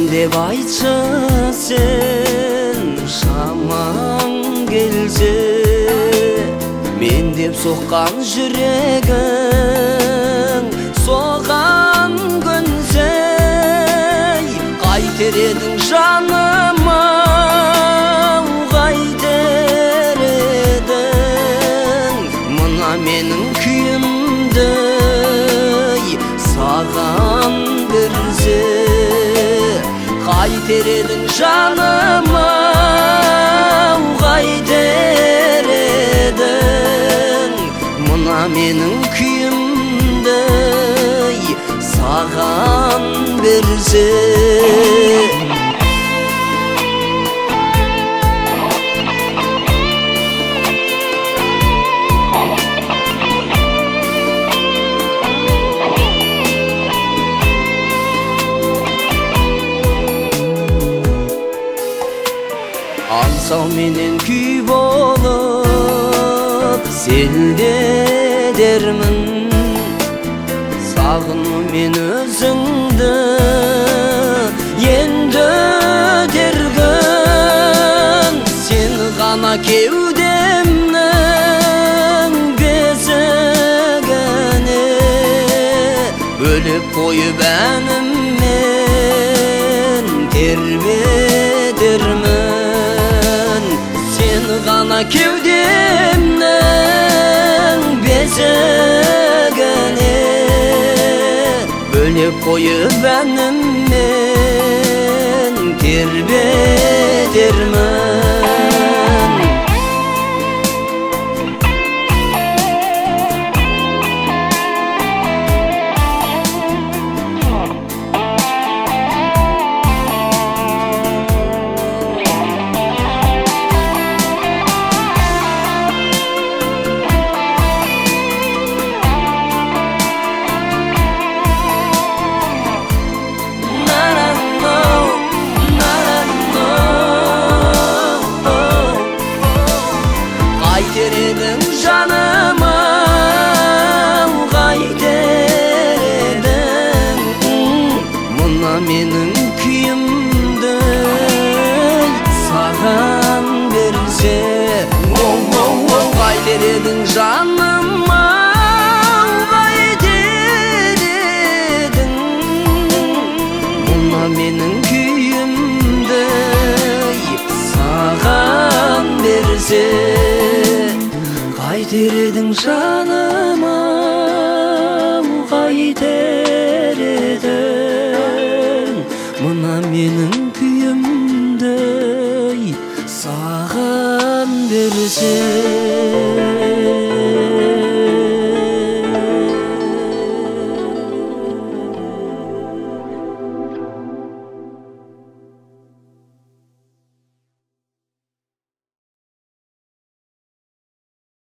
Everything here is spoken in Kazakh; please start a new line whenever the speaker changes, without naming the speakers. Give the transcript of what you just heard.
деп айтшы сен шамаң келсе, мен деп соққан жүрегің соған көнсе, қайтер едің жаныма, қайтер едің мына менің күйімді саған берсе, қайтер едің жаныма, қайтер едің мына менің күйімді саған берсе. Аңсау менен күй болып селдедермін, сағыну мен өзіңді енді өтергін. Сен ғана кеудемнің бесігіне бөліп қойып әніммен тербетермін. Сен ғана кеудемнің бесігіне бөліп қойып әніммен тербетермін. Қайтер едің жаныма, қайтер едің мына менің күйімді саған берсе. Қайтер едің жаныма, қайтер едің мына менің күйімді саған берсе. Қайтер едің жаныма, қайтер едің мына менің күйімді саған берсе.